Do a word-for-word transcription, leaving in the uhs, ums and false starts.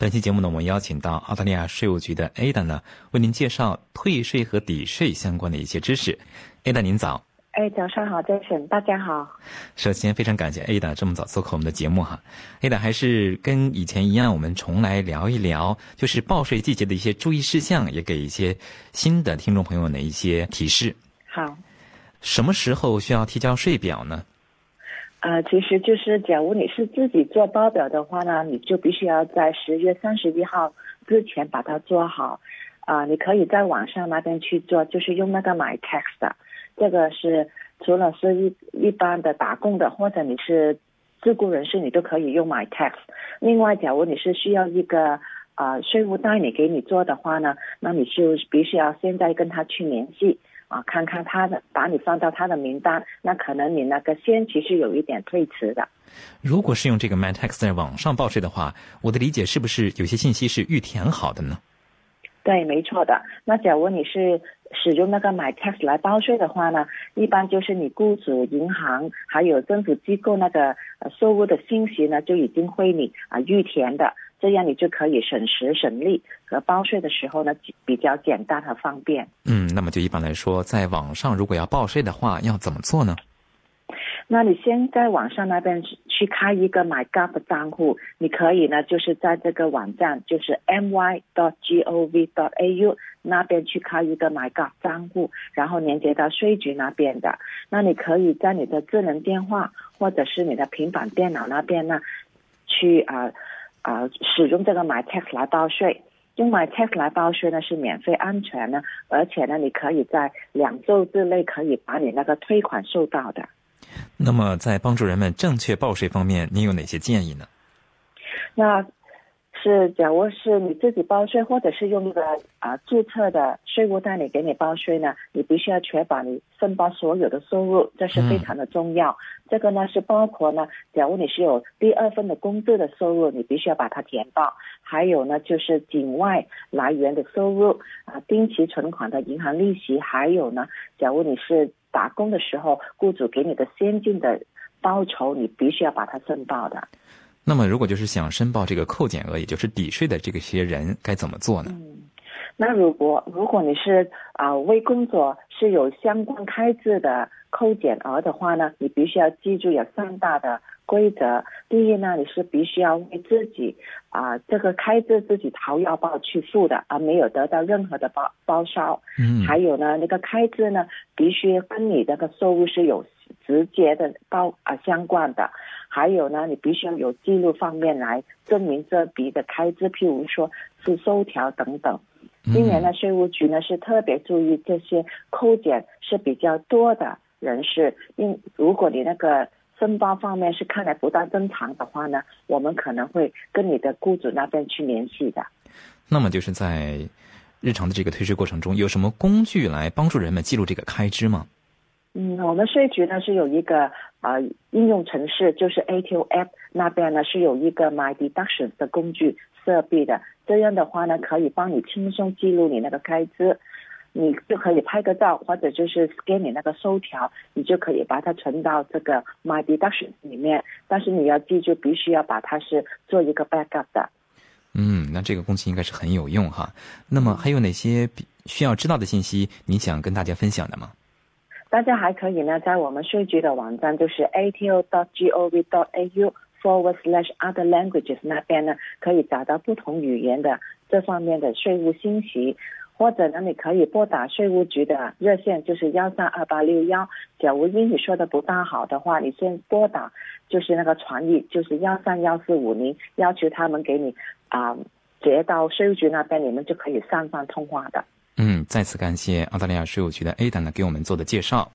本期节目呢，我们邀请到澳大利亚税务局的 Ada 呢，为您介绍退税和抵税相关的一些知识。Ada 您早。 哎，早上好 Jason， 大家好。 首先非常感谢 Ada 这么早做客我们的节目哈。Ada 还是跟以前一样，我们重来聊一聊，就是报税季节的一些注意事项，也给一些新的听众朋友的一些提示。 好。 什么时候需要提交税表呢？ 呃，其实就是假如你是自己做报表的话呢，你就必须要在十月三十一号之前把它做好。啊、呃，你可以在网上那边去做，就是用那个 MyTax 的。这个是除了是一一般的打工的，或者你是自雇人士，你都可以用 MyTax。另外，假如你是需要一个呃税务代理给你做的话呢，那你就必须要现在跟他去联系啊，看看他的把你放到他的名单，那可能你那个限期是有一点推迟的。 如果是用这个 MyTax 在网上报税的话，我的理解是不是有些信息是预填好的呢？ 对，没错的。那假如你是使用那个 MyTax 来报税的话呢，一般就是你雇主、银行还有政府机构那个呃收入的信息呢，就已经会你啊、呃、预填的，这样你就可以省时省力，和报税的时候呢比较简单和方便。 嗯，那么就一般来说，在网上如果要报税的话，要怎么做呢？ 那你先在网上那边去开一个 MyGov 的账户，你可以呢就是在这个网站就是 m y dot gov dot a u 那边去开一个 MyGov 账户，然后连接到税局那边的。那你可以在你的智能电话或者是你的平板电脑那边呢去啊啊、呃呃、使用这个 MyTax 来报税。用 MyTax 来报税呢是免费安全呢，而且呢你可以在两周之内可以把你那个退款收到的。 那么在帮助人们正确报税方面，您有哪些建议呢？ 那是假如是你自己报税，或者是用一个啊、呃、注册的税务代理给你报税呢，你必须要确保你申报所有的收入，这是非常的重要。嗯、这个呢是包括呢，假如你是有第二份的工资的收入，你必须要把它填报；还有呢就是境外来源的收入啊、呃，定期存款的银行利息，还有呢，假如你是打工的时候，雇主给你的现金的报酬，你必须要把它申报的。 那么如果就是想申报这个扣减额，也就是抵税的这个些人该怎么做呢？ 嗯，那如果如果你是啊、呃、为工作是有相关开支的扣减额的话呢，你必须要记住有三大的规则。第一呢，你是必须要为自己啊、呃、这个开支自己掏腰包去付的，而没有得到任何的包包销。嗯，还有呢，那个开支呢必须跟你这个收入是有直接的包啊、呃、相关的。还有呢，你必须要有记录方面来证明这笔的开支，譬如说是收条等等。今年的税务局呢是特别注意这些扣减是比较多的人士，因如果你那个申报方面是看来不大正常的话呢，我们可能会跟你的雇主那边去联系的。 那么就是在日常的这个退税过程中，有什么工具来帮助人们记录这个开支吗？ 嗯，我们税局呢是有一个呃应用程式，就是 A T O App 那边呢是有一个 My Deductions 的工具设备的，这样的话呢可以帮你轻松记录你那个开支，你就可以拍个照或者就是 scan 你那个收条，你就可以把它存到这个 My Deductions 里面，但是你要记住必须要把它是做一个 backup 的。 嗯，那这个工具应该是很有用哈。那么还有哪些需要知道的信息你想跟大家分享的吗？ 大家还可以呢，在我们税局的网站就是 a t o dot gov dot a u forward slash other languages 那边呢，可以找到不同语言的这方面的税务信息，或者呢，你可以拨打税务局的热线，就是幺三二八六幺。假如英语说的不大好的话，你先拨打就是那个传译，就是幺三幺四五零，要求他们给你啊、呃、接到税务局那边，你们就可以上方通话的。 嗯，再次感谢澳大利亚税务局的 Ada 呢给我们做的介绍。